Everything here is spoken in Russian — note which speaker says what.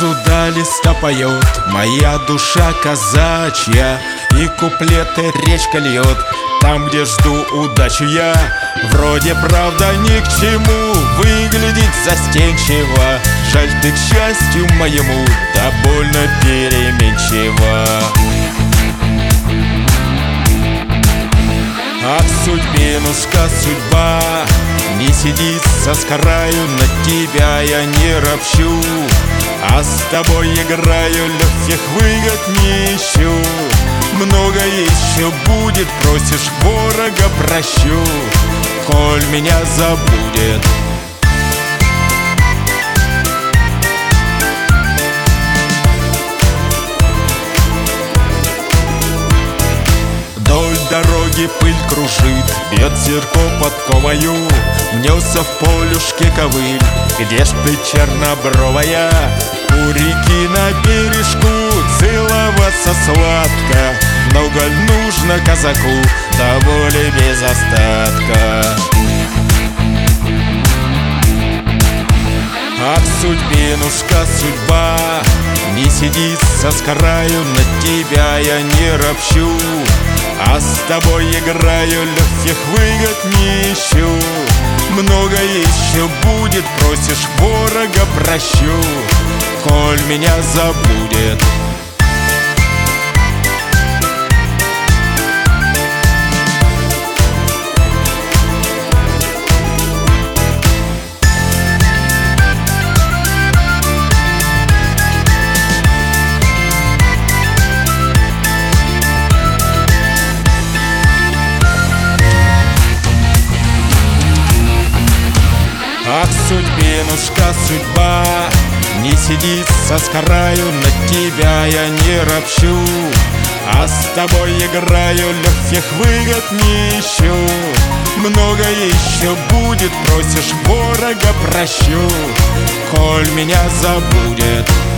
Speaker 1: Сразу до листа поет моя душа казачья, и куплеты речка льет там, где жду удачу я. Вроде правда ни к чему, выглядит застенчиво. Жаль, ты к счастью моему да больно переменчива. А в судьбинушка судьба не сидится с краю, на тебя я не ропщу, а с тобой играю, легких выгод не ищу. Много еще будет, просишь ворога прощу, коль меня забудет. Вдоль дороги пыль кружит, бьет зерко подковою. Мнется в полюшке ковыль, где ж ты, чернобровая? У реки на бережку целоваться сладко, много нужно казаку, да воли без остатка. А в судьбинушка судьба не сидится с краю, на тебя я не ропщу, а с тобой играю, легких выгод не ищу. Много еще будет, просишь ворога прощу, коль меня забудет. Ах, судьбинушка, судьба не сидится с краю, на тебя я не ропщу, а с тобой играю, легких выгод не ищу. Много еще будет, просишь ворога прощу, коль меня забудет.